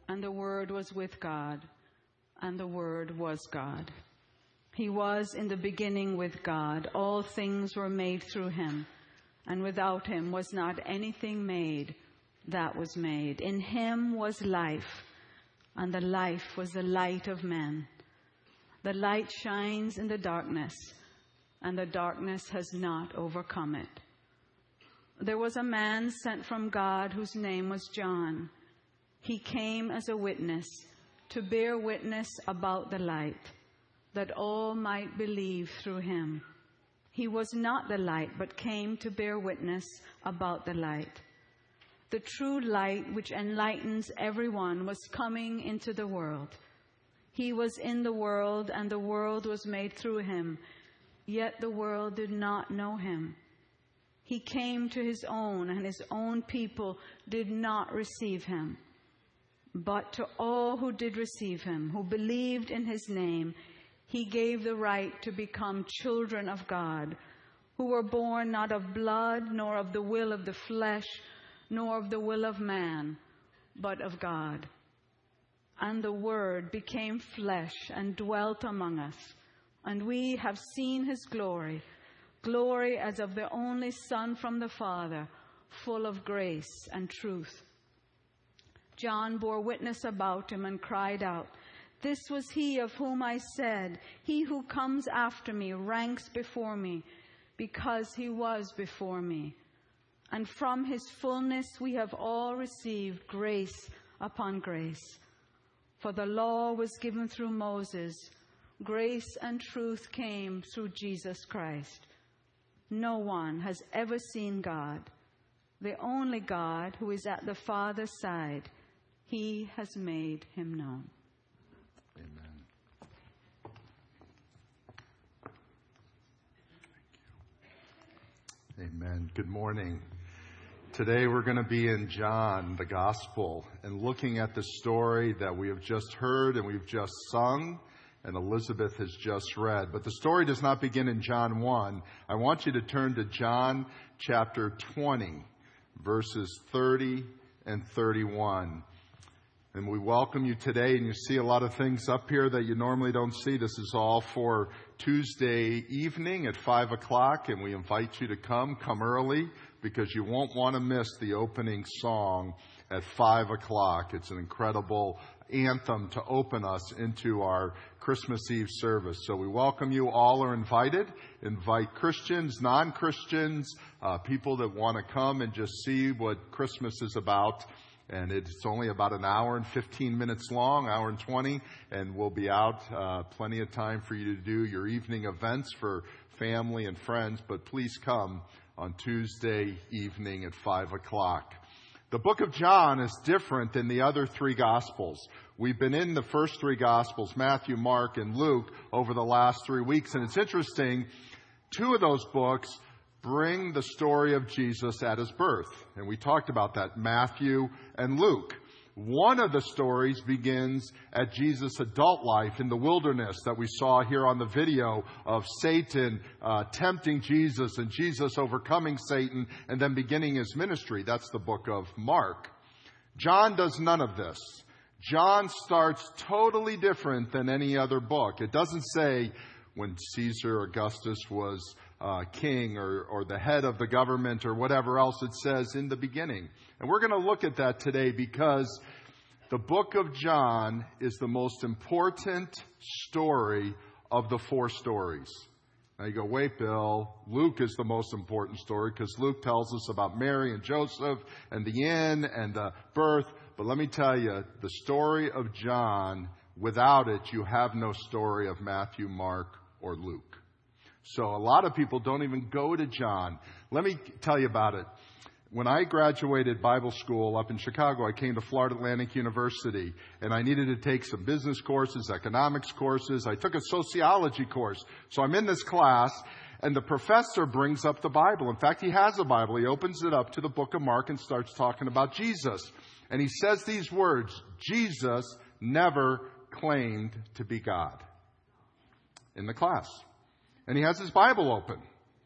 and the Word was with God, and the Word was God. He was in the beginning with God. All things were made through him, and without him was not anything made that was made. In him was life, and the life was the light of men. The light shines in the darkness, and the darkness has not overcome it. There was a man sent from God whose name was John. He came as a witness to bear witness about the light, that all might believe through him. He was not the light, but came to bear witness about the light. The true light which enlightens everyone was coming into the world. He was in the world, and the world was made through him, yet the world did not know him. He came to his own, and his own people did not receive him. But to all who did receive him, who believed in his name, he gave the right to become children of God, who were born not of blood, nor of the will of the flesh, nor of the will of man, but of God. And the Word became flesh and dwelt among us, and we have seen his glory, glory as of the only Son from the Father, full of grace and truth. John bore witness about him and cried out, "This was he of whom I said, 'He who comes after me ranks before me, because he was before me.' And from his fullness we have all received grace upon grace. For the law was given through Moses. Grace and truth came through Jesus Christ. No one has ever seen God. The only God who is at the Father's side, he has made him known." Amen. Amen. Good morning. Today we're going to be in John, the Gospel, and looking at the story that we have just heard and we've just sung and Elizabeth has just read. But the story does not begin in John 1. I want you to turn to John chapter 20, verses 30 and 31. And we welcome you today, and you see a lot of things up here that you normally don't see. This is all for Tuesday evening at 5 o'clock, and we invite you to come early, because you won't want to miss the opening song at 5 o'clock. It's an incredible anthem to open us into our Christmas Eve service. So we welcome you. All are invited. Invite Christians, non-Christians, people that want to come and just see what Christmas is about. And it's only about an hour and 15 minutes long, hour and 20, and we'll be out. Plenty of time for you to do your evening events for family and friends, but please come on Tuesday evening at 5 o'clock. The book of John is different than the other three Gospels. We've been in the first three Gospels, Matthew, Mark, and Luke, over the last 3 weeks, and it's interesting, two of those books bring the story of Jesus at his birth. And we talked about that, Matthew and Luke. One of the stories begins at Jesus' adult life in the wilderness that we saw here on the video of Satan tempting Jesus and Jesus overcoming Satan and then beginning his ministry. That's the book of Mark. John does none of this. John starts totally different than any other book. It doesn't say when Caesar Augustus was king or the head of the government or whatever else. It says in the beginning. And we're going to look at that today because the book of John is the most important story of the four stories. Now you go, wait, Bill, Luke is the most important story because Luke tells us about Mary and Joseph and the inn and the birth. But let me tell you, the story of John, without it, you have no story of Matthew, Mark, or Luke. So a lot of people don't even go to John. Let me tell you about it. When I graduated Bible school up in Chicago, I came to Florida Atlantic University, and I needed to take some business courses, economics courses. I took a sociology course. So I'm in this class, and the professor brings up the Bible. In fact, he has a Bible. He opens it up to the book of Mark and starts talking about Jesus. And he says these words, Jesus never claimed to be God, in the class. And he has his Bible open.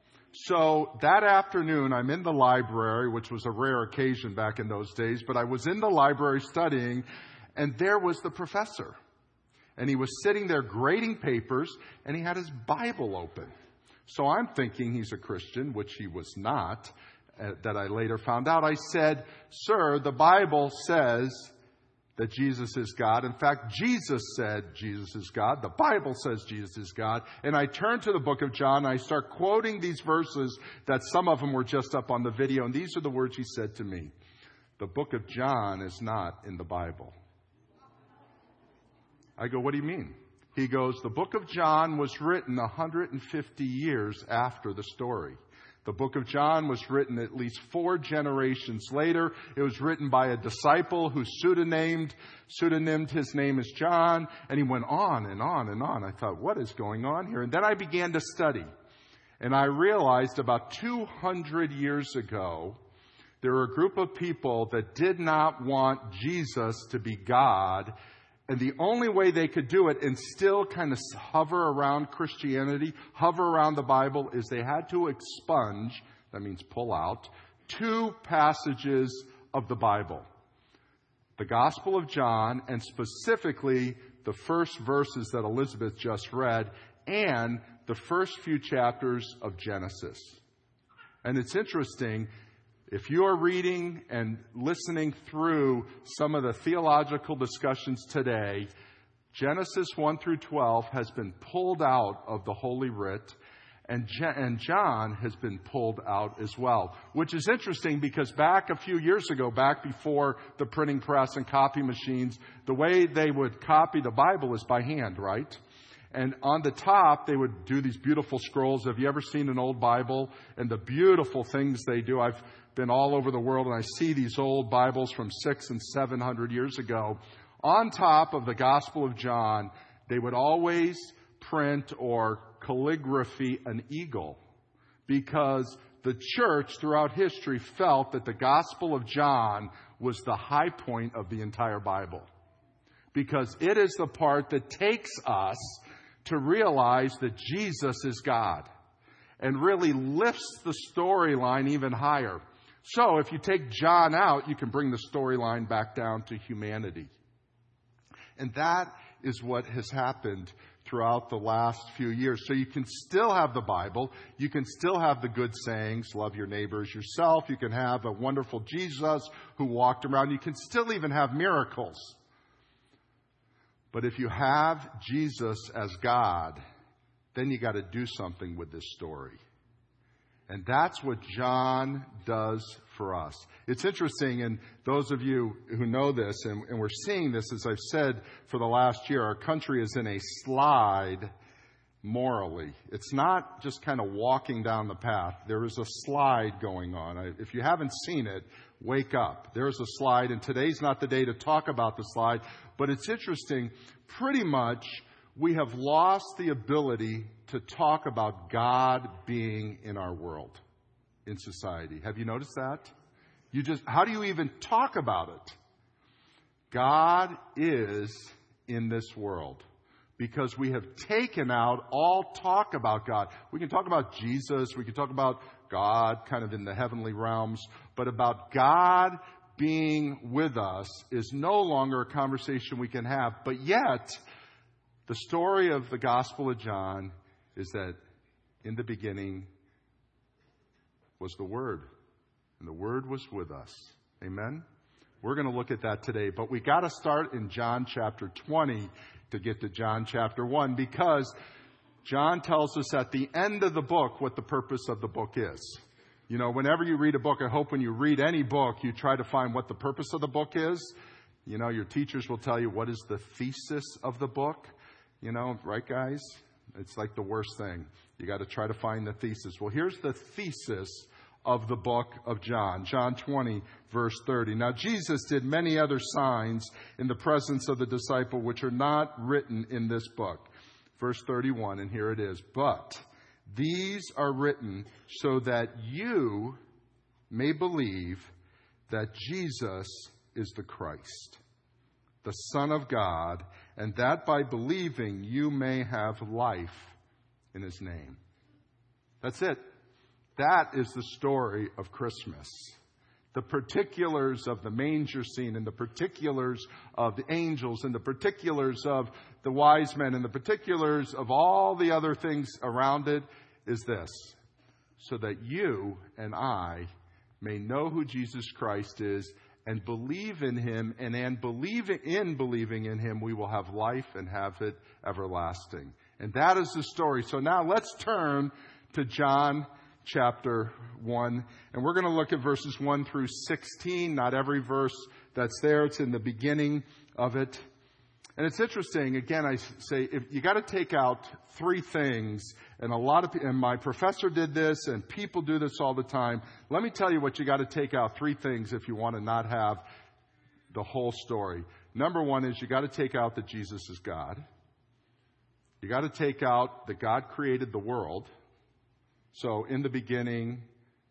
So that afternoon, I'm in the library, which was a rare occasion back in those days, but I was in the library studying, And there was the professor. And he was sitting there grading papers, and he had his Bible open. So I'm thinking he's a Christian, which he was not, that I later found out. I said, "Sir, the Bible says that Jesus is God. In fact, Jesus said Jesus is God. The Bible says Jesus is God." And I turned to the book of John, and I start quoting these verses that some of them were just up on the video. And these are the words he said to me. "The book of John is not in the Bible." I go, "What do you mean?" He goes, "The book of John was written 150 years after the story. The book of John was written at least 4 generations later. It was written by a disciple who pseudonymed his name as John." And he went on and on and on. I thought, what is going on here? And then I began to study. And I realized about 200 years ago, there were a group of people that did not want Jesus to be God. And the only way they could do it and still kind of hover around Christianity, hover around the Bible, is they had to expunge, that means pull out, 2 passages of the Bible. The Gospel of John, and specifically the first verses that Elizabeth just read, and the first few chapters of Genesis. And it's interesting, if you are reading and listening through some of the theological discussions today, Genesis 1 through 12 has been pulled out of the Holy Writ, and John has been pulled out as well. Which is interesting because back a few years ago, back before the printing press and copy machines, the way they would copy the Bible is by hand, right? And on the top, they would do these beautiful scrolls. Have you ever seen an old Bible? And the beautiful things they do. I've been all over the world, and I see these old Bibles from 600 and 700 years ago. On top of the Gospel of John, they would always print or calligraphy an eagle, because the church throughout history felt that the Gospel of John was the high point of the entire Bible, because it is the part that takes us to realize that Jesus is God and really lifts the storyline even higher. So if you take John out, you can bring the storyline back down to humanity. And that is what has happened throughout the last few years. So you can still have the Bible. You can still have the good sayings, love your neighbor as yourself. You can have a wonderful Jesus who walked around. You can still even have miracles. But if you have Jesus as God, then you got to do something with this story. And that's what John does for us. It's interesting, and those of you who know this, and we're seeing this, as I've said, for the last year, our country is in a slide morally. It's not just kind of walking down the path. There is a slide going on. If you haven't seen it, wake up. There's a slide, and today's not the day to talk about the slide, but it's interesting. Pretty much, we have lost the ability to talk about God being in our world, in society. Have you noticed that? How do you even talk about it? God is in this world, because we have taken out all talk about God. We can talk about Jesus, we can talk about God kind of in the heavenly realms, but about God being with us is no longer a conversation we can have. But yet, the story of the Gospel of John is that in the beginning was the Word, and the Word was with us. Amen? We're going to look at that today, but we got to start in John chapter 20 to get to John chapter 1, because John tells us at the end of the book what the purpose of the book is. You know, whenever you read a book, I hope when you read any book, you try to find what the purpose of the book is. You know, your teachers will tell you what is the thesis of the book. You know, right, guys? It's like the worst thing. You got to try to find the thesis. Well, here's the thesis of the book of John. John 20, verse 30. Now, Jesus did many other signs in the presence of the disciple, which are not written in this book. Verse 31, and here it is. But these are written so that you may believe that Jesus is the Christ, the Son of God, and that by believing you may have life in His name. That's it. That is the story of Christmas. The particulars of the manger scene and the particulars of the angels and the particulars of the wise men and the particulars of all the other things around it is this: so that you and I may know who Jesus Christ is and believe in him, and in believing in him, we will have life and have it everlasting. And that is the story. So now let's turn to John chapter 1, and we're going to look at verses 1 through 16. Not every verse that's there, it's in the beginning of it. And it's interesting, again, I say, if you got to take out three things, and and my professor did this, and people do this all the time. Let me tell you what you got to take out: three things if you want to not have the whole story. Number one is you got to take out that Jesus is God. You got to take out that God created the world. So in the beginning,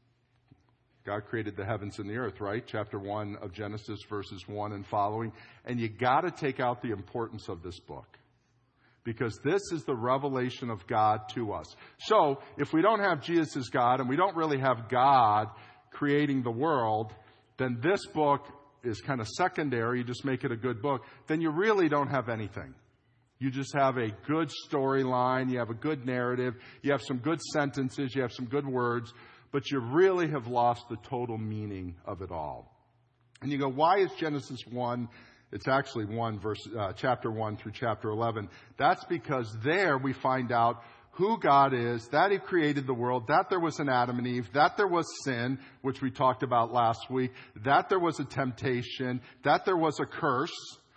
God created the heavens and the earth, right? Chapter 1 of Genesis, verses 1 and following. And you got to take out the importance of this book, because this is the revelation of God to us. So if we don't have Jesus as God, and we don't really have God creating the world, then this book is kind of secondary. You just make it a good book. Then you really don't have anything. You just have a good storyline. You have a good narrative. You have some good sentences. You have some good words. But you really have lost the total meaning of it all. And you go, why is Genesis 1? It's actually chapter 1 through chapter 11. That's because there we find out who God is, that he created the world, that there was an Adam and Eve, that there was sin, which we talked about last week, that there was a temptation, that there was a curse,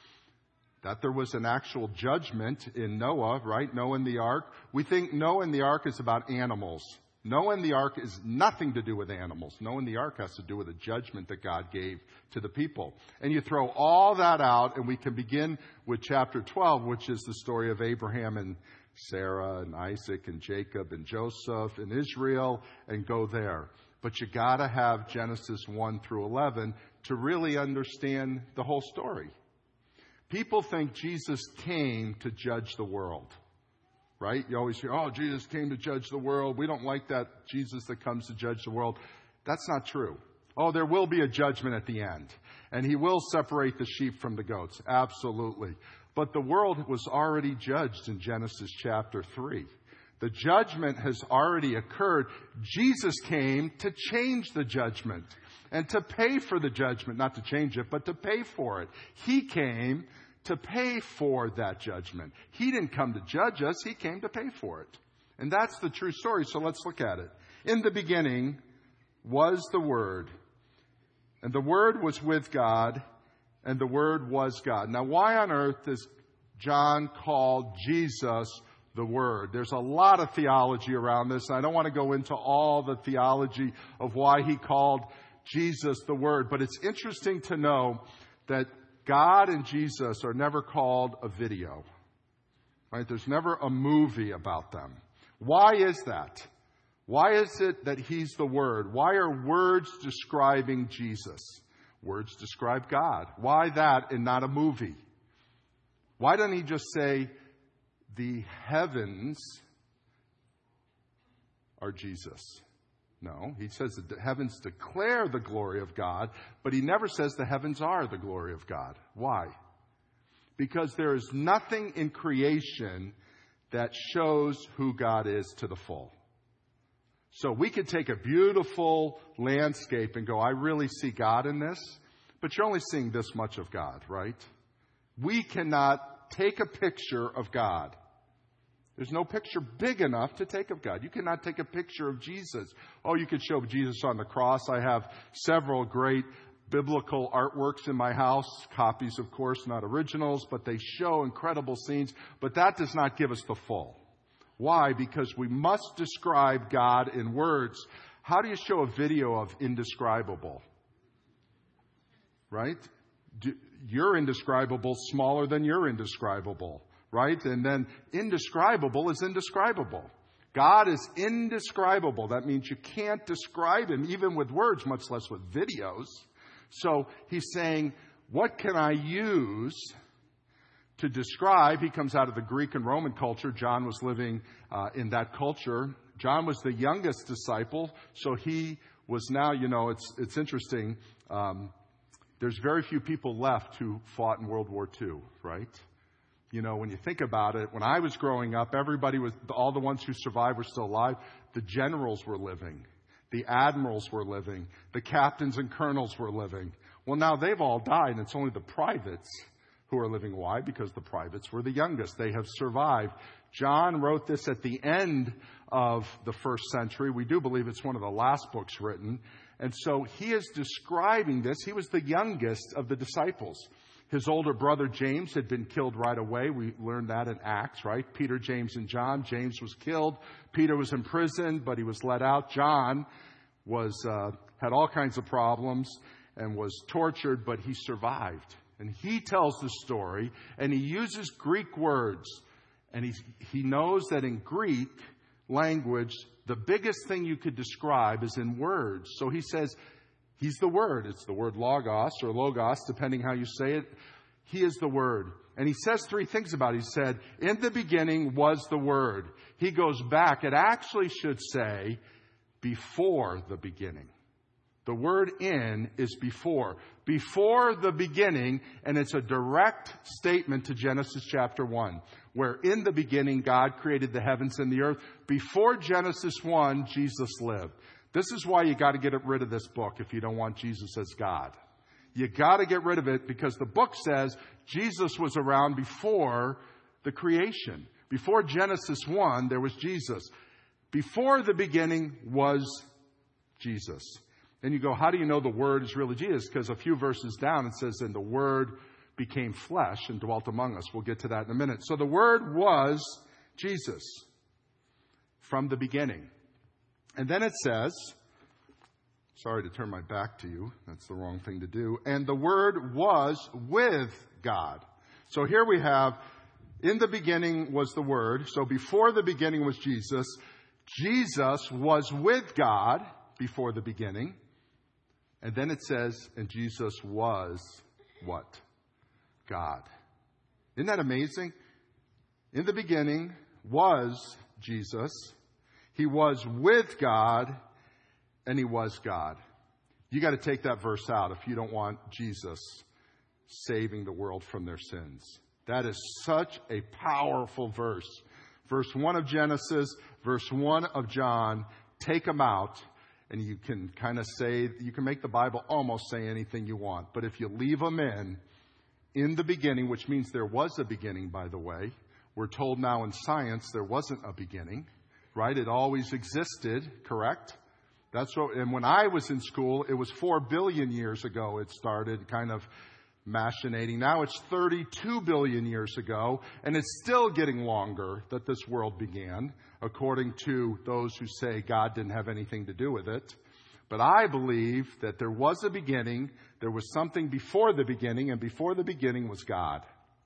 that there was an actual judgment in Noah, right? Noah and the ark. We think Noah and the ark is about animals. Noah and the ark is nothing to do with animals. Noah and the ark has to do with a judgment that God gave to the people. And you throw all that out, and we can begin with chapter 12, which is the story of Abraham and Sarah and Isaac and Jacob and Joseph and Israel, and go there. But you got to have Genesis 1 through 11 to really understand the whole story. People think Jesus came to judge the world. Right? You always hear, oh, Jesus came to judge the world. We don't like that Jesus that comes to judge the world. That's not true. Oh, there will be a judgment at the end. And he will separate the sheep from the goats. Absolutely. But the world was already judged in Genesis chapter 3. The judgment has already occurred. Jesus came to change the judgment and to pay for the judgment. Not to change it, but to pay for it. He came to pay for that judgment. He didn't come to judge us. He came to pay for it. And that's the true story. So let's look at it. In the beginning was the Word. And the Word was with God. And the Word was God. Now, why on earth does John call Jesus the Word? There's a lot of theology around this. I don't want to go into all the theology of why he called Jesus the Word. But it's interesting to know that God and Jesus are never called a video, right? There's never a movie about them. Why is that? Why is it that he's the Word? Why are words describing Jesus? Words describe God. Why that and not a movie? Why doesn't he just say the heavens are Jesus? No, he says that the heavens declare the glory of God, but he never says the heavens are the glory of God. Why? Because there is nothing in creation that shows who God is to the full. So we could take a beautiful landscape and go, I really see God in this, but you're only seeing this much of God, right? We cannot take a picture of God. There's no picture big enough to take of God. You cannot take a picture of Jesus. Oh, you could show Jesus on the cross. I have several great biblical artworks in my house. Copies, of course, not originals, but they show incredible scenes. But that does not give us the full. Why? Because we must describe God in words. How do you show a video of indescribable? Right? You're indescribable smaller than you're indescribable. Right? And then indescribable is indescribable. God is indescribable. That means you can't describe him even with words, much less with videos. So he's saying, what can I use to describe? He comes out of the Greek and Roman culture. John was living in that culture. John was the youngest disciple, so he was now, it's interesting. There's very few people left who fought in World War II, right? When you think about it, when I was growing up, all the ones who survived were still alive. The generals were living. The admirals were living. The captains and colonels were living. Well, now they've all died, and it's only the privates who are living. Why? Because the privates were the youngest. They have survived. John wrote this at the end of the first century. We do believe it's one of the last books written. And so he is describing this. He was the youngest of the disciples. His older brother James had been killed right away. We learned that in Acts, right? Peter, James, and John. James was killed. Peter was in prison, but he was let out. John had all kinds of problems and was tortured, but he survived. And he tells the story, and he uses Greek words. And he knows that in Greek language, the biggest thing you could describe is in words. So he says, he's the Word. It's the word logos or logos, depending how you say it. He is the Word. And he says three things about it. He said, in the beginning was the Word. He goes back. It actually should say, before the beginning. The word in is before. Before the beginning, and it's a direct statement to Genesis chapter 1, where in the beginning God created the heavens and the earth. Before Genesis 1, Jesus lived. This is why you got to get rid of this book if you don't want Jesus as God. You got to get rid of it because the book says Jesus was around before the creation. Before Genesis 1, there was Jesus. Before the beginning was Jesus. And you go, how do you know the Word is really Jesus? Because a few verses down it says, and the Word became flesh and dwelt among us. We'll get to that in a minute. So the Word was Jesus from the beginning. And then it says, sorry to turn my back to you. That's the wrong thing to do. And the Word was with God. So here we have, in the beginning was the Word. So before the beginning was Jesus. Jesus was with God before the beginning. And then it says, and Jesus was what? God. Isn't that amazing? In the beginning was Jesus. He was with God, and he was God. You got to take that verse out if you don't want Jesus saving the world from their sins. That is such a powerful verse. Verse 1 of Genesis, verse 1 of John, take them out. And you can kind of say, you can make the Bible almost say anything you want. But if you leave them in the beginning, which means there was a beginning, by the way. We're told now in science there wasn't a beginning, right? It always existed, correct? And when I was in school, it was 4 billion years ago it started kind of machinating. Now it's 32 billion years ago, and it's still getting longer that this world began, according to those who say God didn't have anything to do with it. But I believe that there was a beginning, there was something before the beginning, and before the beginning was God.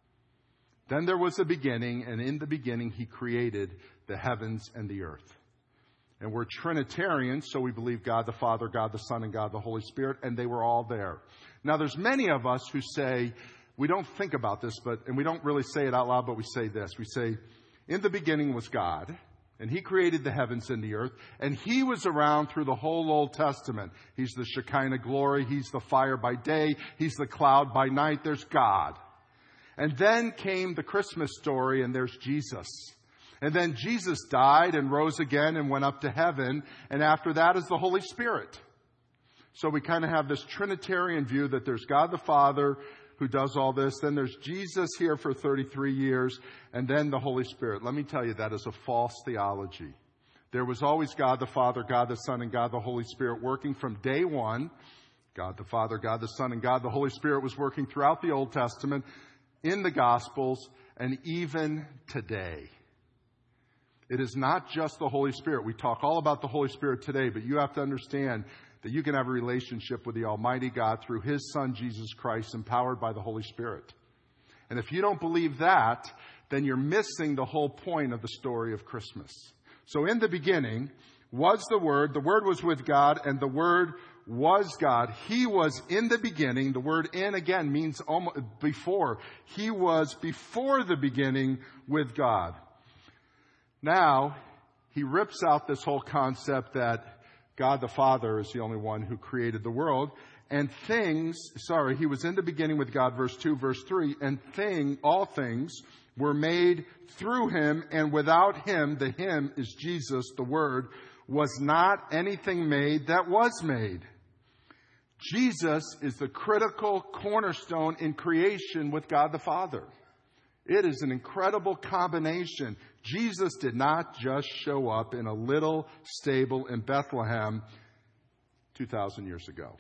Then there was a beginning, and in the beginning he created the heavens and the earth. And we're Trinitarians, so we believe God the Father, God the Son, and God the Holy Spirit, and they were all there. Now, there's many of us who say, we don't think about this, and we don't really say it out loud, but we say this. We say, in the beginning was God, and he created the heavens and the earth, and he was around through the whole Old Testament. He's the Shekinah glory, he's the fire by day, he's the cloud by night, there's God. And then came the Christmas story, and there's Jesus. And then Jesus died and rose again and went up to heaven, and after that is the Holy Spirit. So we kind of have this Trinitarian view that there's God the Father who does all this. Then there's Jesus here for 33 years. And then the Holy Spirit. Let me tell you, that is a false theology. There was always God the Father, God the Son, and God the Holy Spirit working from day one. God the Father, God the Son, and God the Holy Spirit was working throughout the Old Testament, in the Gospels, and even today. It is not just the Holy Spirit. We talk all about the Holy Spirit today, but you have to understand that you can have a relationship with the Almighty God through his Son, Jesus Christ, empowered by the Holy Spirit. And if you don't believe that, then you're missing the whole point of the story of Christmas. So in the beginning was the Word was with God, and the Word was God. He was in the beginning. The word in again means almost before. He was before the beginning with God. Now, he rips out this whole concept that God the Father is the only one who created the world. And he was in the beginning with God, verse 2, verse 3, and all things were made through him, and without him, the him is Jesus, the Word, was not anything made that was made. Jesus is the critical cornerstone in creation with God the Father. It is an incredible combination. Jesus did not just show up in a little stable in Bethlehem 2,000 years ago.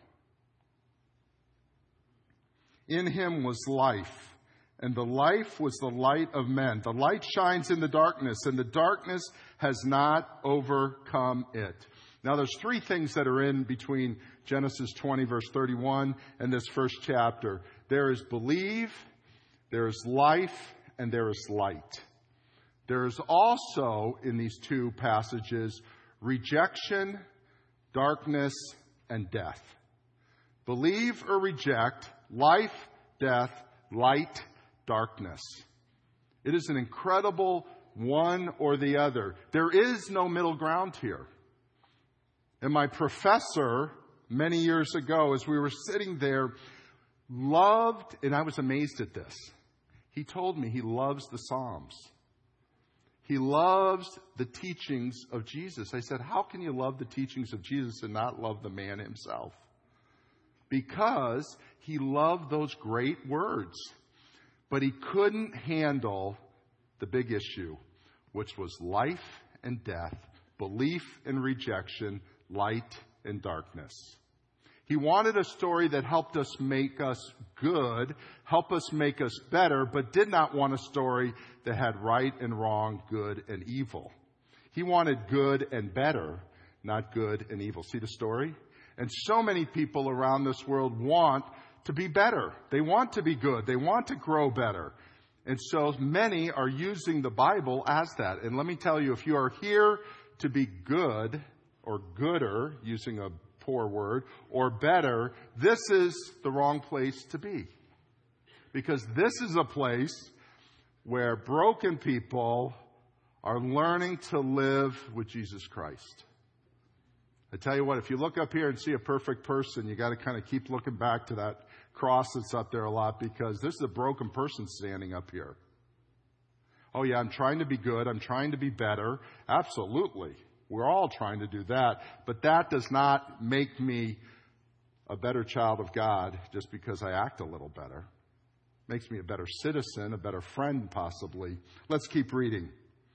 In him was life, and the life was the light of men. The light shines in the darkness, and the darkness has not overcome it. Now, there's three things that are in between Genesis 20, verse 31, and this first chapter. There is believe, there is life, and there is light. There is also, in these two passages, rejection, darkness, and death. Believe or reject, life, death, light, darkness. It is an incredible one or the other. There is no middle ground here. And my professor, many years ago, as we were sitting there, loved, and I was amazed at this. He told me he loves the Psalms. He loves the teachings of Jesus. I said, how can you love the teachings of Jesus and not love the man himself? Because he loved those great words. But he couldn't handle the big issue, which was life and death, belief and rejection, light and darkness. He wanted a story that helped us make us good, help us make us better, but did not want a story that had right and wrong, good and evil. He wanted good and better, not good and evil. See the story? And so many people around this world want to be better. They want to be good. They want to grow better. And so many are using the Bible as that. And let me tell you, if you are here to be good or gooder, using a poor word, or better, this is the wrong place to be. Because this is a place where broken people are learning to live with Jesus Christ. I tell you what, if you look up here and see a perfect person, you got to kind of keep looking back to that cross that's up there a lot, because this is a broken person standing up here. Oh yeah, I'm trying to be good. I'm trying to be better. Absolutely. We're all trying to do that. But that does not make me a better child of God just because I act a little better. It makes me a better citizen, a better friend possibly. Let's keep reading.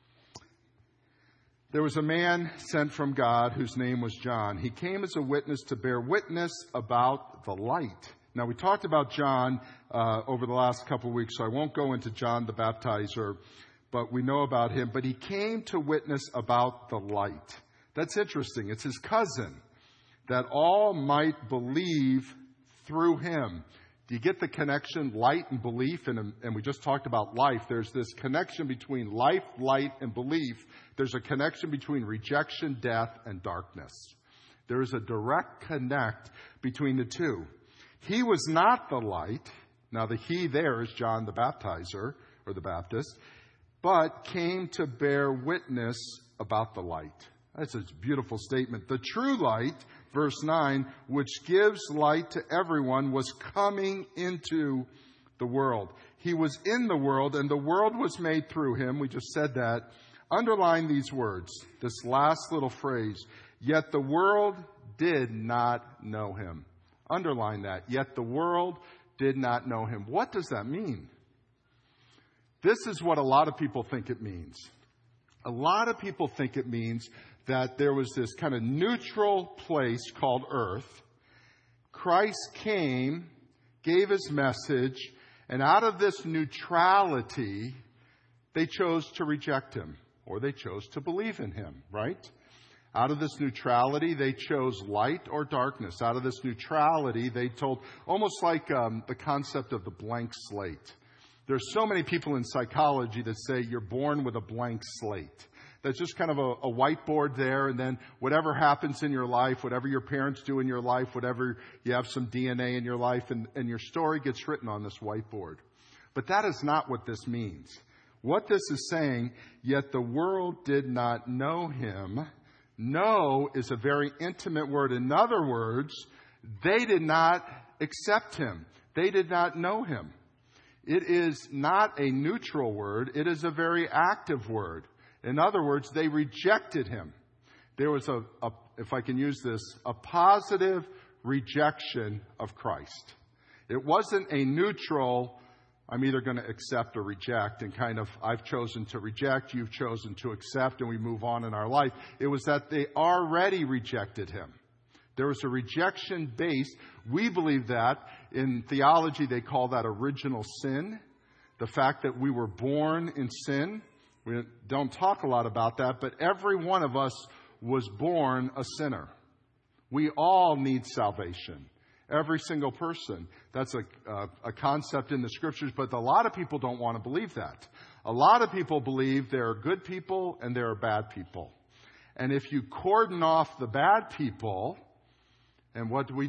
There was a man sent from God whose name was John. He came as a witness to bear witness about the light. Now, we talked about John over the last couple of weeks, so I won't go into John the Baptizer, but we know about him. But he came to witness about the light. That's interesting. It's his cousin, that all might believe through him. Do you get the connection, light and belief? And we just talked about life. There's this connection between life, light, and belief. There's a connection between rejection, death, and darkness. There is a direct connect between the two. He was not the light. Now, the he there is John the Baptizer, or the Baptist, but came to bear witness about the light. That's a beautiful statement. The true light, verse 9, which gives light to everyone, was coming into the world. He was in the world, and the world was made through him. We just said that. Underline these words, this last little phrase. Yet the world did not know him. Underline that. Yet the world did not know him. What does that mean? This is what a lot of people think it means. A lot of people think it means that there was this kind of neutral place called earth. Christ came, gave his message, and out of this neutrality, they chose to reject him, or they chose to believe in him, right? Out of this neutrality, they chose light or darkness. Out of this neutrality, they told, almost like the concept of the blank slate. There's so many people in psychology that say you're born with a blank slate. That's just kind of a whiteboard there, and then whatever happens in your life, whatever your parents do in your life, whatever you have some DNA in your life, and your story gets written on this whiteboard. But that is not what this means. What this is saying, yet the world did not know him, Know is a very intimate word. In other words, they did not accept him. They did not know him. It is not a neutral word. It is a very active word. In other words, they rejected him. There was if I can use this, a positive rejection of Christ. It wasn't a neutral, I'm either going to accept or reject, and kind of, I've chosen to reject, you've chosen to accept, and we move on in our life. It was that they already rejected him. There was a rejection base. We believe that. In theology, they call that original sin. The fact that we were born in sin. We don't talk a lot about that, but every one of us was born a sinner. We all need salvation. Every single person. That's a concept in the Scriptures, but a lot of people don't want to believe that. A lot of people believe there are good people and there are bad people. And if you cordon off the bad people, and what do? We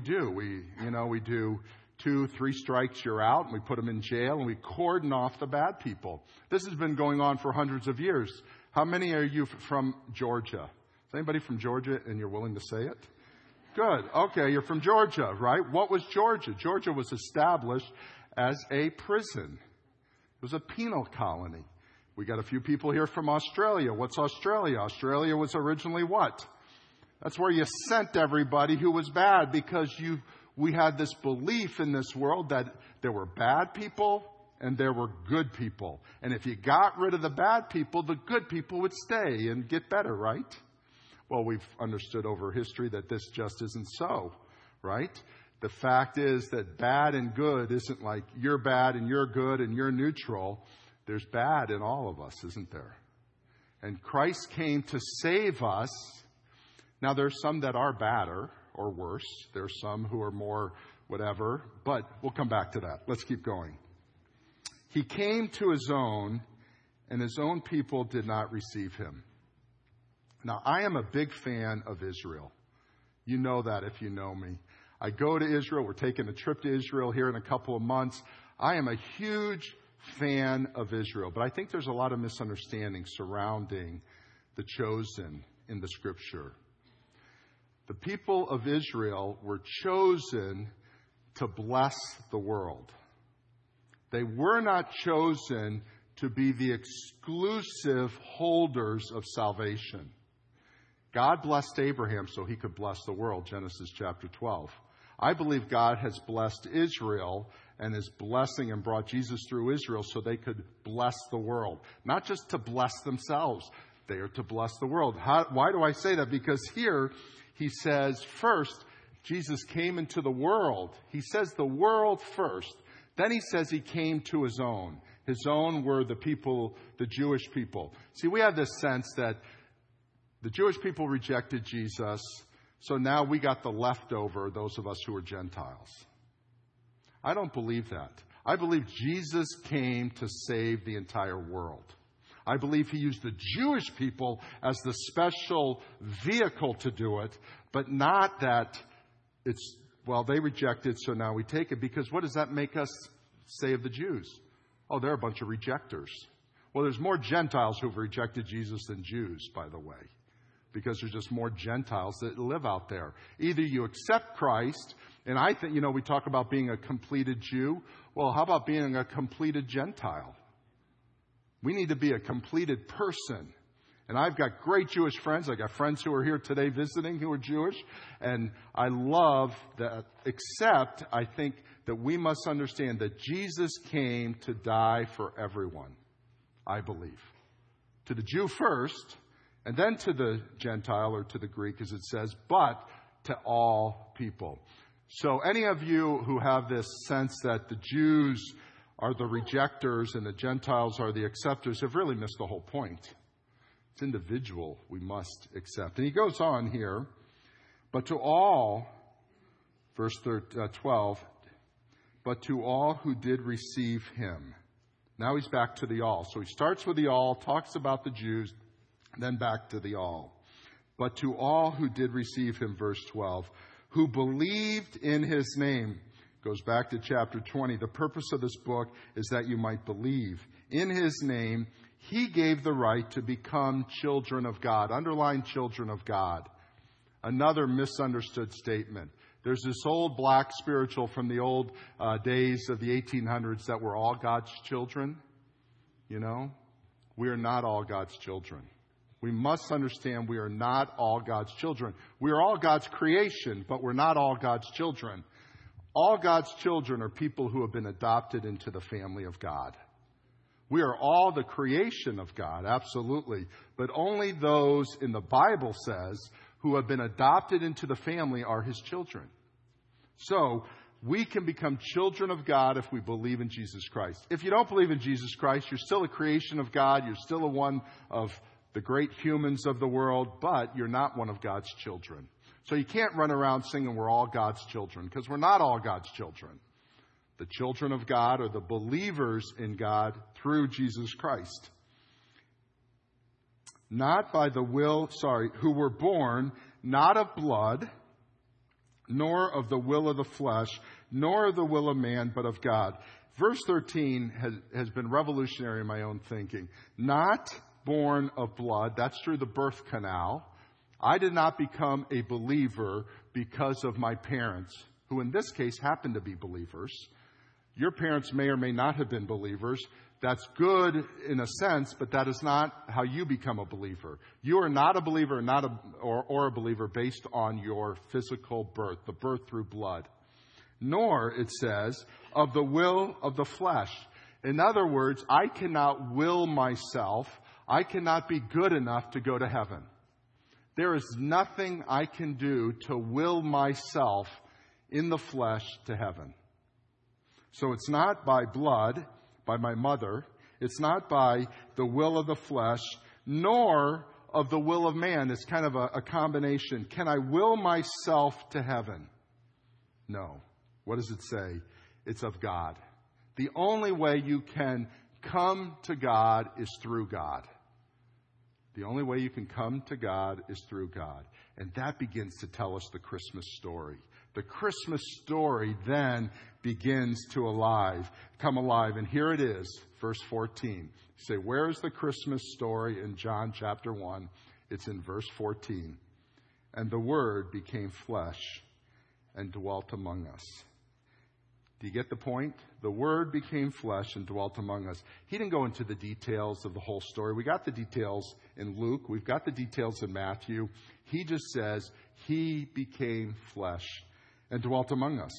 do 2-3 strikes, you're out, and we put them in jail, and we cordon off the bad people. This has been going on for hundreds of years. How many are you from Georgia? Is anybody from Georgia and you're willing to say it? Good. Okay, you're from Georgia, right? What was Georgia? Georgia was established as a prison. It was a penal colony. We got a few people here from Australia. What's Australia? Australia was originally what? That's where you sent everybody who was bad, because we had this belief in this world that there were bad people and there were good people. And if you got rid of the bad people, the good people would stay and get better, right? Well, we've understood over history that this just isn't so, right? The fact is that bad and good isn't like you're bad and you're good and you're neutral. There's bad in all of us, isn't there? And Christ came to save us. Now, there's some that are badder or worse. There's some who are more whatever, but we'll come back to that. Let's keep going. He came to his own, and his own people did not receive him. Now, I am a big fan of Israel. You know that if you know me. I go to Israel. We're taking a trip to Israel here in a couple of months. I am a huge fan of Israel, but I think there's a lot of misunderstanding surrounding the chosen in the Scripture. The people of Israel were chosen to bless the world. They were not chosen to be the exclusive holders of salvation. God blessed Abraham so he could bless the world, Genesis chapter 12. I believe God has blessed Israel and is blessing and brought Jesus through Israel so they could bless the world. Not just to bless themselves, they are to bless the world. Why do I say that? Because here he says, first, Jesus came into the world. He says the world first. Then he says he came to his own. His own were the people, the Jewish people. See, we have this sense that the Jewish people rejected Jesus, so now we got the leftover, those of us who are Gentiles. I don't believe that. I believe Jesus came to save the entire world. I believe he used the Jewish people as the special vehicle to do it, but not that it's, well, they rejected, so now we take it. Because what does that make us say of the Jews? Oh, they're a bunch of rejectors. Well, there's more Gentiles who've rejected Jesus than Jews, by the way, because there's just more Gentiles that live out there. Either you accept Christ, and I think, we talk about being a completed Jew. Well, how about being a completed Gentile? We need to be a completed person. And I've got great Jewish friends. I got friends who are here today visiting who are Jewish. And I love that, except I think that we must understand that Jesus came to die for everyone, I believe. To the Jew first, and then to the Gentile or to the Greek, as it says, but to all people. So any of you who have this sense that the Jews are the rejectors and the Gentiles are the acceptors have really missed the whole point. It's individual we must accept. And he goes on here, but to all, verse 12, but to all who did receive him. Now he's back to the all. So he starts with the all, talks about the Jews, then back to the all. But to all who did receive him, verse 12, who believed in his name. Goes back to chapter 20. The purpose of this book is that you might believe. In his name, he gave the right to become children of God. Underline children of God. Another misunderstood statement. There's this old black spiritual from the old days of the 1800s that we're all God's children. You know, we are not all God's children. We must understand we are not all God's children. We are all God's creation, but we're not all God's children. All God's children are people who have been adopted into the family of God. We are all the creation of God, absolutely. But only those, in the Bible says, who have been adopted into the family are his children. So, we can become children of God if we believe in Jesus Christ. If you don't believe in Jesus Christ, you're still a creation of God. You're still one of the great humans of the world, but you're not one of God's children. So you can't run around singing we're all God's children, because we're not all God's children. The children of God are the believers in God through Jesus Christ. Who were born not of blood, nor of the will of the flesh, nor of the will of man, but of God. Verse 13 has been revolutionary in my own thinking. Not born of blood, that's through the birth canal. I did not become a believer because of my parents, who in this case happen to be believers. Your parents may or may not have been believers. That's good in a sense, but that is not how you become a believer. You are not a believer or a believer based on your physical birth, the birth through blood. Nor, it says, of the will of the flesh. In other words, I cannot will myself. I cannot be good enough to go to heaven. There is nothing I can do to will myself in the flesh to heaven. So it's not by blood, by my mother. It's not by the will of the flesh, nor of the will of man. It's kind of a combination. Can I will myself to heaven? No. What does it say? It's of God. The only way you can come to God is through God. The only way you can come to God is through God. And that begins to tell us the Christmas story. The Christmas story then begins to come alive. And here it is, verse 14. You say, where is the Christmas story in John chapter 1? It's in verse 14. And the Word became flesh and dwelt among us. Do you get the point? The Word became flesh and dwelt among us. He didn't go into the details of the whole story. We got the details in Luke. We've got the details in Matthew. He just says, He became flesh and dwelt among us.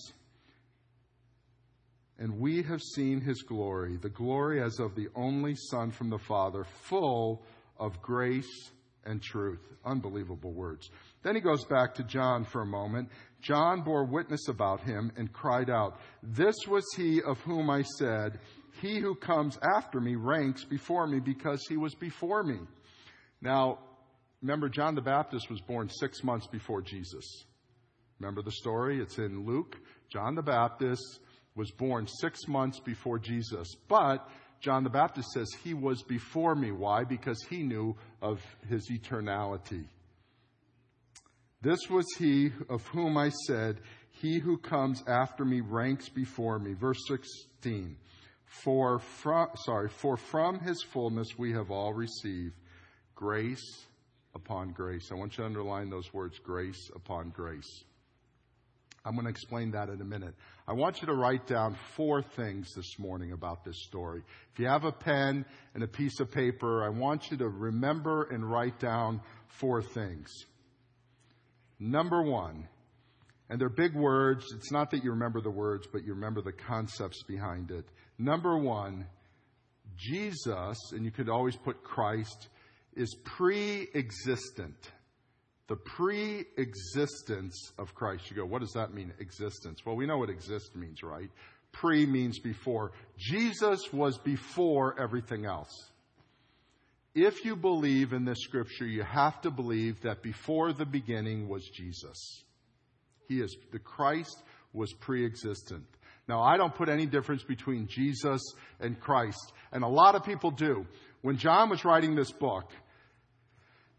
And we have seen His glory, the glory as of the only Son from the Father, full of grace and truth. Unbelievable words. Then he goes back to John for a moment. John bore witness about him and cried out, this was he of whom I said, he who comes after me ranks before me because he was before me. Now, remember, John the Baptist was born 6 months before Jesus. Remember the story? It's in Luke. John the Baptist was born 6 months before Jesus. But John the Baptist says he was before me. Why? Because he knew of his eternality. This was he of whom I said, he who comes after me ranks before me. Verse 16. For from his fullness we have all received grace upon grace. I want you to underline those words, grace upon grace. I'm going to explain that in a minute. I want you to write down 4 things this morning about this story. If you have a pen and a piece of paper, I want you to remember and write down 4 things. Number 1, and they're big words. It's not that you remember the words, but you remember the concepts behind it. Number 1, Jesus, and you could always put Christ, is pre-existent. The pre-existence of Christ. You go, what does that mean, existence? Well, we know what exist means, right? Pre means before. Jesus was before everything else. If you believe in this scripture, you have to believe that before the beginning was Jesus. The Christ was pre-existent. Now, I don't put any difference between Jesus and Christ. And a lot of people do. When John was writing this book,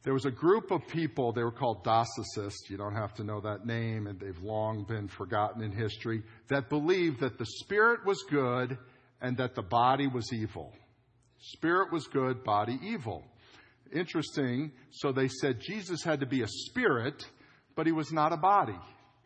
There was a group of people, they were called Docetists, you don't have to know that name, and they've long been forgotten in history, that believed that the spirit was good and that the body was evil. Spirit was good, body evil. Interesting, so they said Jesus had to be a spirit, but he was not a body.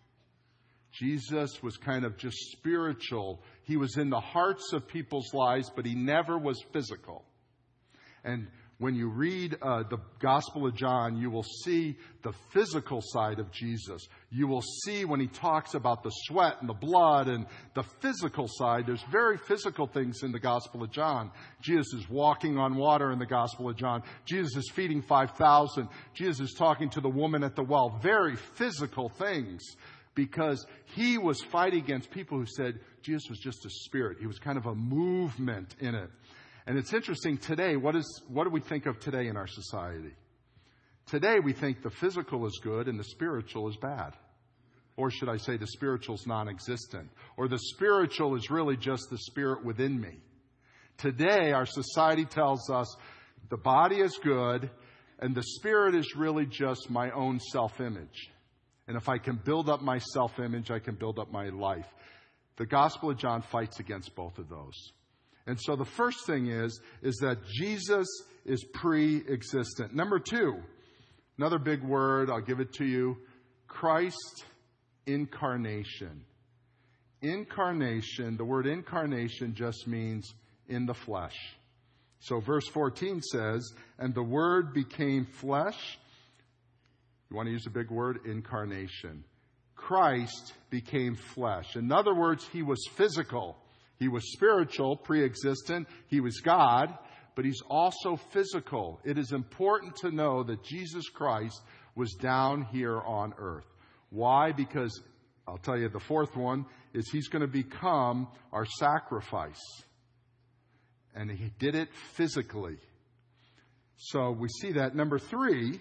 Jesus was kind of just spiritual. He was in the hearts of people's lives, but he never was physical. And when you read the Gospel of John, you will see the physical side of Jesus. You will see when he talks about the sweat and the blood and the physical side. There's very physical things in the Gospel of John. Jesus is walking on water in the Gospel of John. Jesus is feeding 5,000. Jesus is talking to the woman at the well. Very physical things, because he was fighting against people who said Jesus was just a spirit. He was kind of a movement in it. And it's interesting today, what do we think of today in our society? Today we think the physical is good and the spiritual is bad. Or should I say the spiritual is non-existent? Or the spiritual is really just the spirit within me. Today our society tells us the body is good and the spirit is really just my own self-image. And if I can build up my self-image, I can build up my life. The Gospel of John fights against both of those. And so the first thing is that Jesus is pre-existent. Number two, another big word, I'll give it to you, Christ incarnation. Incarnation, the word incarnation just means in the flesh. So verse 14 says, and the Word became flesh. You want to use a big word? Incarnation. Christ became flesh. In other words, he was physical. He was spiritual, pre-existent. He was God, but he's also physical. It is important to know that Jesus Christ was down here on earth. Why? Because, I'll tell you, the fourth one is he's going to become our sacrifice. And he did it physically. So we see that. Number three,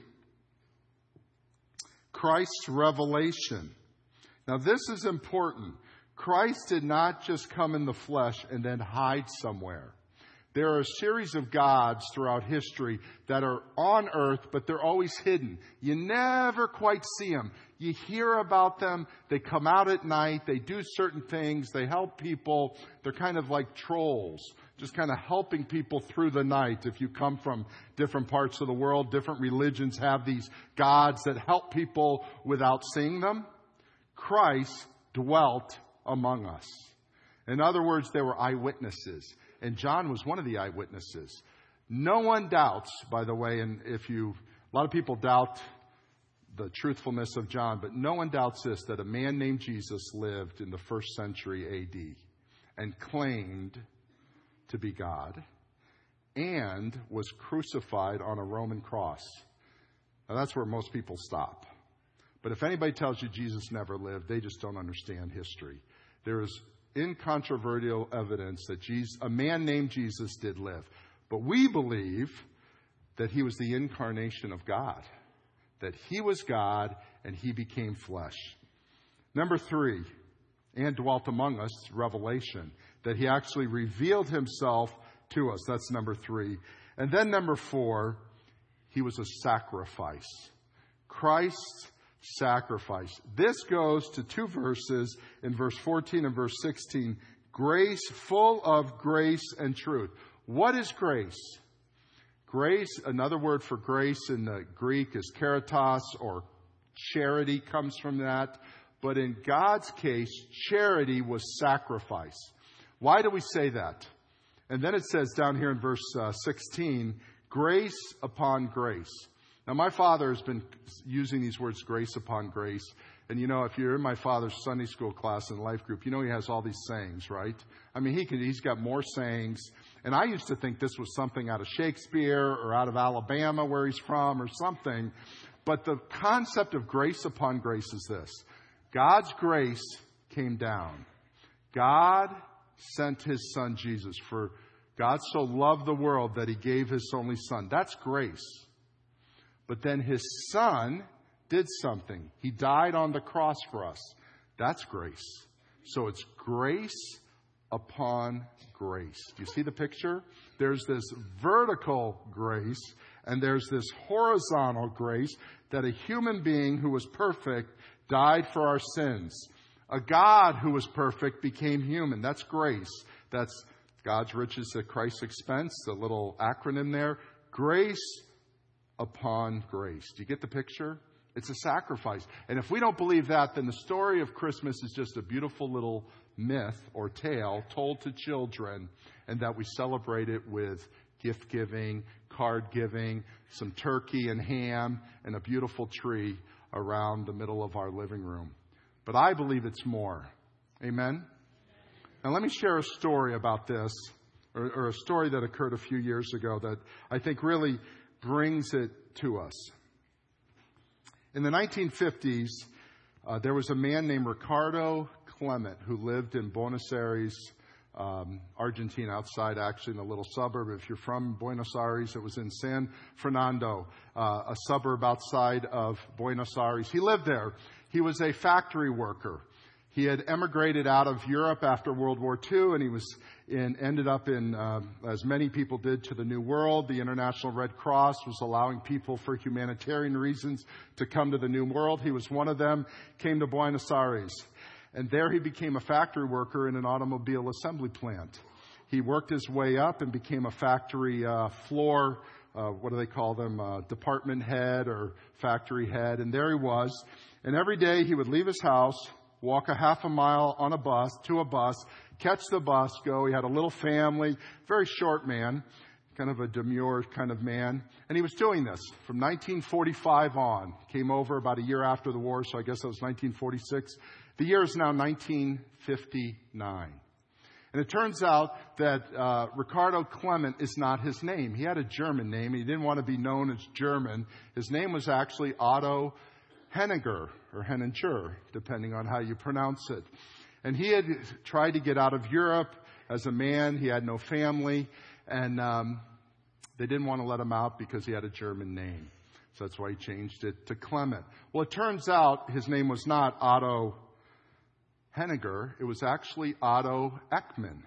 Christ's revelation. Now this is important. Christ did not just come in the flesh and then hide somewhere. There are a series of gods throughout history that are on earth, but they're always hidden. You never quite see them. You hear about them. They come out at night. They do certain things. They help people. They're kind of like trolls, just kind of helping people through the night. If you come from different parts of the world, different religions have these gods that help people without seeing them. Christ dwelt among us. In other words, they were eyewitnesses. And John was one of the eyewitnesses. No one doubts, by the way, and a lot of people doubt the truthfulness of John, but no one doubts this, that a man named Jesus lived in the 1st century AD and claimed to be God and was crucified on a Roman cross. Now that's where most people stop. But if anybody tells you Jesus never lived, they just don't understand history. There is incontrovertible evidence that a man named Jesus did live. But we believe that he was the incarnation of God, that he was God and he became flesh. Number three, and dwelt among us, revelation, that he actually revealed himself to us. That's number three. And then number four, he was a sacrifice. Christ's sacrifice. This goes to two verses in verse 14 and verse 16. Grace, full of grace and truth. What is grace? Grace, another word for grace in the Greek is karatos, or charity comes from that. But in God's case, charity was sacrifice. Why do we say that? And then it says down here in verse 16, grace upon grace. Now, my father has been using these words, grace upon grace. And you know, if you're in my father's Sunday school class and life group, you know he has all these sayings, right? I mean, he's got more sayings. And I used to think this was something out of Shakespeare or out of Alabama where he's from or something. But the concept of grace upon grace is this. God's grace came down. God sent his son Jesus. For God so loved the world that he gave his only son. That's grace. But then his son did something. He died on the cross for us. That's grace. So it's grace upon grace. Do you see the picture? There's this vertical grace and there's this horizontal grace that a human being who was perfect died for our sins. A God who was perfect became human. That's grace. That's God's riches at Christ's expense, the little acronym there. Grace upon grace. Do you get the picture? It's a sacrifice. And if we don't believe that, then the story of Christmas is just a beautiful little myth or tale told to children, and that we celebrate it with gift giving, card giving, some turkey and ham, and a beautiful tree around the middle of our living room. But I believe it's more. Amen? Now let me share a story about this, or a story that occurred a few years ago that I think really brings it to us. In the 1950s, there was a man named Ricardo Clement who lived in Buenos Aires, Argentina, outside actually in a little suburb. If you're from Buenos Aires, it was in San Fernando, a suburb outside of Buenos Aires. He lived there. He was a factory worker. He had emigrated out of Europe after World War II, and he ended up in, as many people did, to the New World. The International Red Cross was allowing people for humanitarian reasons to come to the New World. He was one of them, came to Buenos Aires. And there he became a factory worker in an automobile assembly plant. He worked his way up and became a factory floor, what do they call them, department head or factory head. And there he was. And every day he would leave his house, walk a half a mile on a bus, to a bus, catch the bus, go. He had a little family, very short man, kind of a demure kind of man. And he was doing this from 1945 on. Came over about a year after the war, so I guess that was 1946. The year is now 1959. And it turns out that Ricardo Clement is not his name. He had a German name. He didn't want to be known as German. His name was actually Otto Henninger, or Henninger, depending on how you pronounce it. And he had tried to get out of Europe as a man. He had no family. And they didn't want to let him out because he had a German name. So that's why he changed it to Clement. Well, it turns out his name was not Otto Henninger. It was actually Otto Eckmann.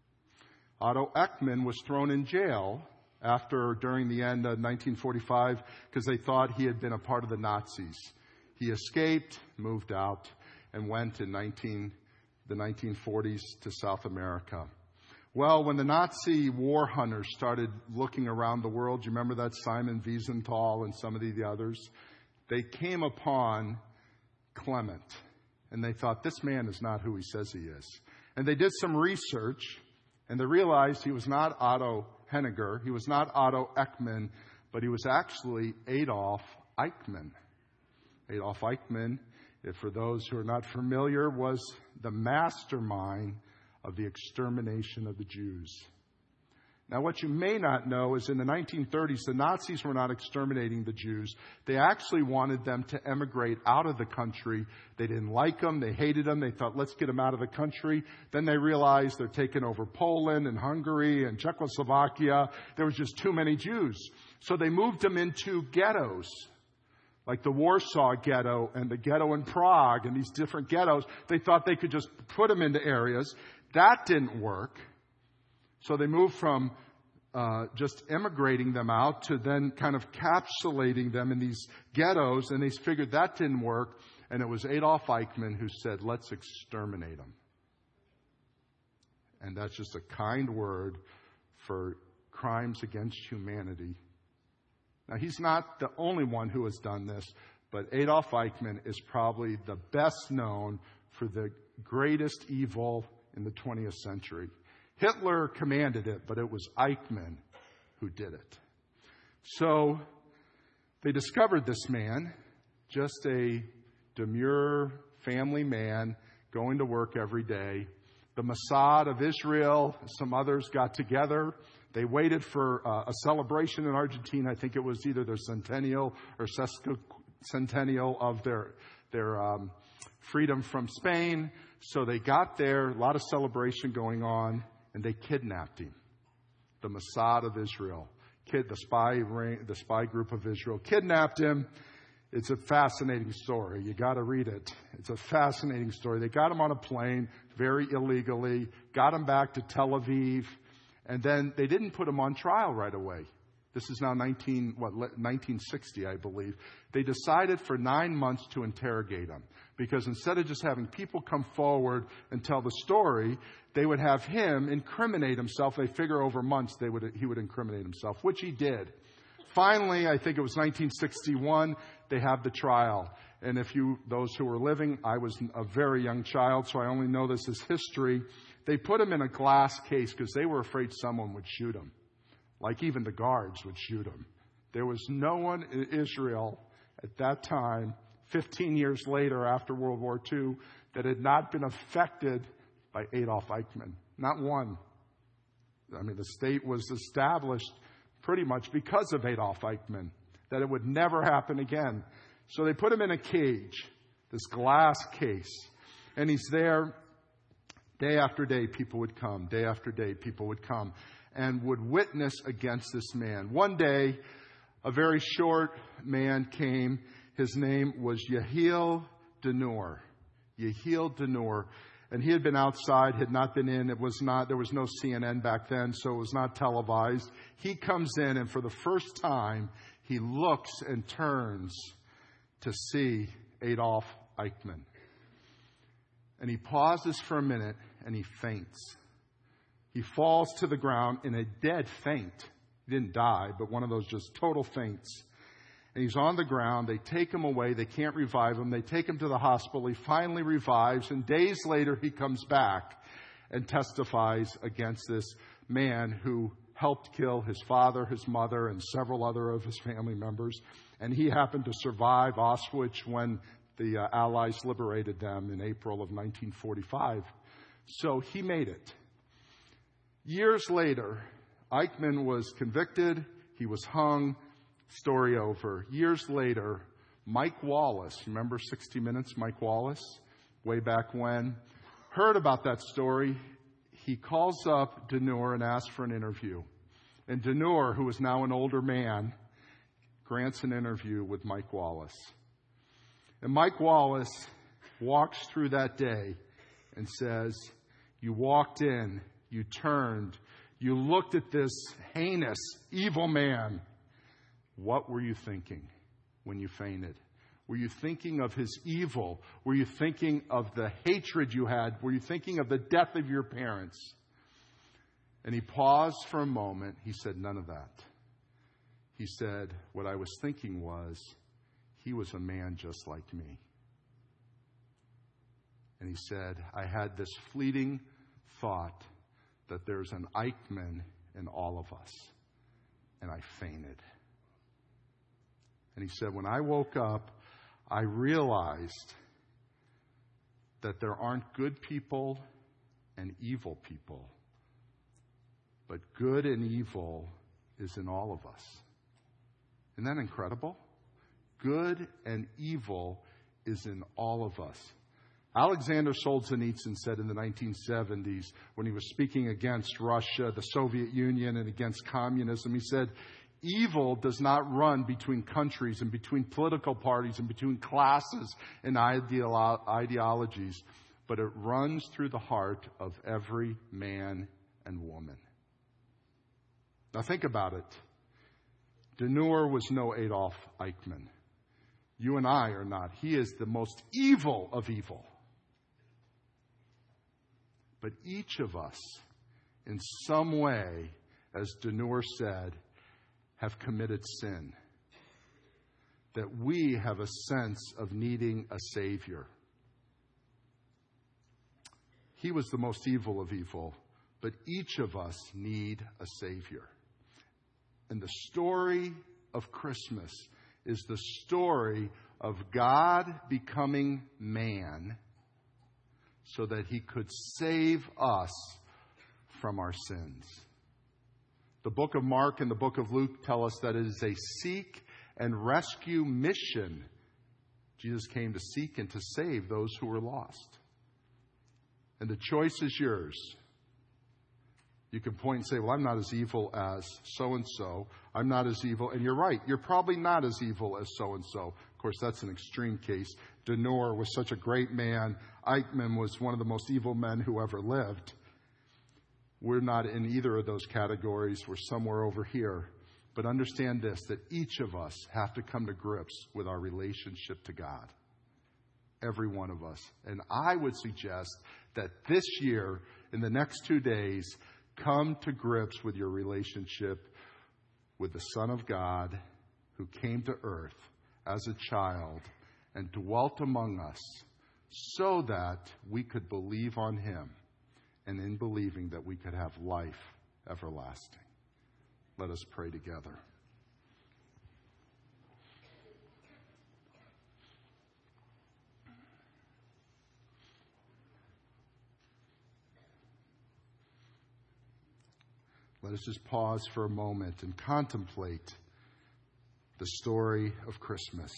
Otto Eckmann was thrown in jail during the end of 1945 because they thought he had been a part of the Nazis. He escaped, moved out, and went in the 1940s to South America. Well, when the Nazi war hunters started looking around the world, you remember that Simon Wiesenthal and some of the others? They came upon Clement, and they thought, this man is not who he says he is. And they did some research, and they realized he was not Otto Henninger, he was not Otto Eckmann, but he was actually Adolf Eichmann. Adolf Eichmann, for those who are not familiar, was the mastermind of the extermination of the Jews. Now, what you may not know is in the 1930s, the Nazis were not exterminating the Jews. They actually wanted them to emigrate out of the country. They didn't like them. They hated them. They thought, let's get them out of the country. Then they realized they're taking over Poland and Hungary and Czechoslovakia. There was just too many Jews. So they moved them into ghettos, like the Warsaw Ghetto and the ghetto in Prague and these different ghettos. They thought they could just put them into areas. That didn't work. So they moved from just immigrating them out to then kind of capsulating them in these ghettos. And they figured that didn't work. And it was Adolf Eichmann who said, let's exterminate them. And that's just a kind word for crimes against humanity. Now, he's not the only one who has done this, but Adolf Eichmann is probably the best known for the greatest evil in the 20th century. Hitler commanded it, but it was Eichmann who did it. So they discovered this man, just a demure family man going to work every day. The Mossad of Israel, some others got together. They waited for a celebration in Argentina. I think it was either their centennial or sesquicentennial of their freedom from Spain. So they got there, a lot of celebration going on, and they kidnapped him. The Mossad of Israel, the spy group of Israel, kidnapped him, It's a fascinating story. You got to read it. It's a fascinating story. They got him on a plane very illegally, got him back to Tel Aviv, and then they didn't put him on trial right away. This is now 1960, I believe. They decided for 9 months to interrogate him, because instead of just having people come forward and tell the story, they would have him incriminate himself. They figure over months he would incriminate himself, which he did. Finally, I think it was 1961, they have the trial. And those who were living, I was a very young child, so I only know this as history. They put him in a glass case because they were afraid someone would shoot him. Like even the guards would shoot him. There was no one in Israel at that time, 15 years later after World War II, that had not been affected by Adolf Eichmann. Not one. I mean, the state was established pretty much because of Adolf Eichmann, that it would never happen again. So they put him in a cage, this glass case, and he's there. Day after day, people would come. Day after day, people would come and would witness against this man. One day, a very short man came. His name was Yehiel Denor. Yehiel Denor. And he had been outside, had not been in. There was no CNN back then, so it was not televised. He comes in, and for the first time, he looks and turns to see Adolf Eichmann. And he pauses for a minute, and he faints. He falls to the ground in a dead faint. He didn't die, but one of those just total faints. And he's on the ground. They take him away. They can't revive him. They take him to the hospital. He finally revives. And days later, he comes back and testifies against this man who helped kill his father, his mother, and several other of his family members. And he happened to survive Auschwitz when the Allies liberated them in April of 1945. So he made it. Years later, Eichmann was convicted. He was hung. Story over. Years later, Mike Wallace, remember 60 Minutes, Mike Wallace, way back when, heard about that story. He calls up Denor and asks for an interview. And Denor, who is now an older man, grants an interview with Mike Wallace. And Mike Wallace walks through that day and says, you walked in, you turned, you looked at this heinous, evil man. What were you thinking when you fainted? Were you thinking of his evil? Were you thinking of the hatred you had? Were you thinking of the death of your parents? And he paused for a moment. He said, none of that. He said, what I was thinking was, he was a man just like me. And he said, I had this fleeting thought that there's an Eichmann in all of us. And I fainted. And he said, when I woke up, I realized that there aren't good people and evil people, but good and evil is in all of us. Isn't that incredible? Good and evil is in all of us. Alexander Solzhenitsyn said in the 1970s, when he was speaking against Russia, the Soviet Union, and against communism, he said, evil does not run between countries and between political parties and between classes and ideologies, but it runs through the heart of every man and woman. Now think about it. Denor was no Adolf Eichmann. You and I are not. He is the most evil of evil. But each of us, in some way, as Denor said, have committed sin. That we have a sense of needing a Savior. He was the most evil of evil, but each of us need a Savior. And the story of Christmas is the story of God becoming man so that he could save us from our sins. The book of Mark and the book of Luke tell us that it is a seek and rescue mission. Jesus came to seek and to save those who were lost. And the choice is yours. You can point and say, well, I'm not as evil as so-and-so. I'm not as evil. And you're right. You're probably not as evil as so-and-so. Of course, that's an extreme case. Denor was such a great man. Eichmann was one of the most evil men who ever lived. We're not in either of those categories. We're somewhere over here. But understand this, that each of us have to come to grips with our relationship to God. Every one of us. And I would suggest that this year, in the next 2 days, come to grips with your relationship with the Son of God who came to earth as a child and dwelt among us so that we could believe on him, and in believing that we could have life everlasting. Let us pray together. Let us just pause for a moment and contemplate the story of Christmas.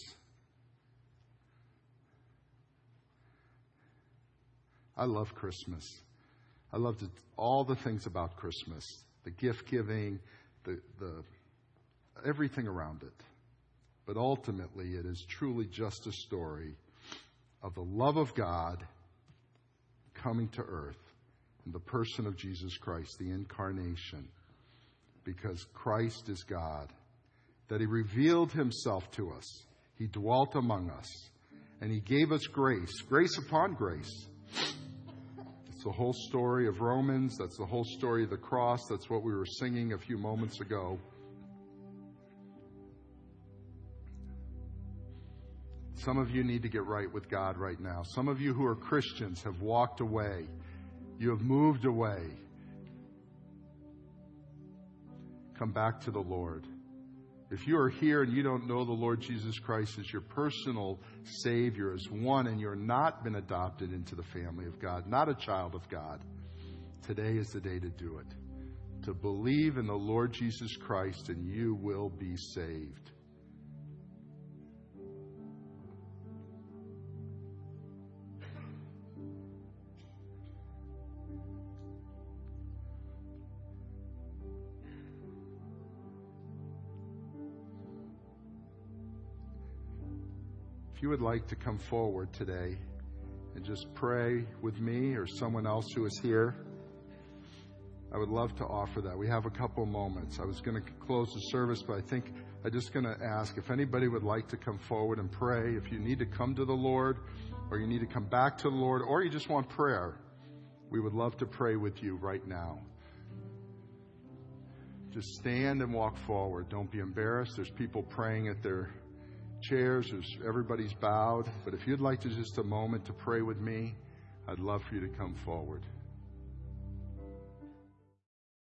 I love Christmas. I love all the things about Christmas, the gift giving, the everything around it. But ultimately, it is truly just a story of the love of God coming to earth in the person of Jesus Christ, the incarnation, because Christ is God, that he revealed himself to us. He dwelt among us, and he gave us grace, grace upon grace. That's the whole story of Romans. That's the whole story of the cross. That's what we were singing a few moments ago. Some of you need to get right with God right now. Some of you who are Christians have walked away. You have moved away. Come back to the Lord. If you are here and you don't know the Lord Jesus Christ as your personal Savior, as one, and you're not been adopted into the family of God, not a child of God, today is the day to do it. To believe in the Lord Jesus Christ, and you will be saved. If you would like to come forward today and just pray with me or someone else who is here, I would love to offer that. We have a couple moments. I was going to close the service, but I think I'm just going to ask if anybody would like to come forward and pray. If you need to come to the Lord, or you need to come back to the Lord, or you just want prayer, we would love to pray with you right now. Just stand and walk forward. Don't be embarrassed. There's people praying at their chairs. Everybody's bowed. But if you'd like to just a moment to pray with me, I'd love for you to come forward.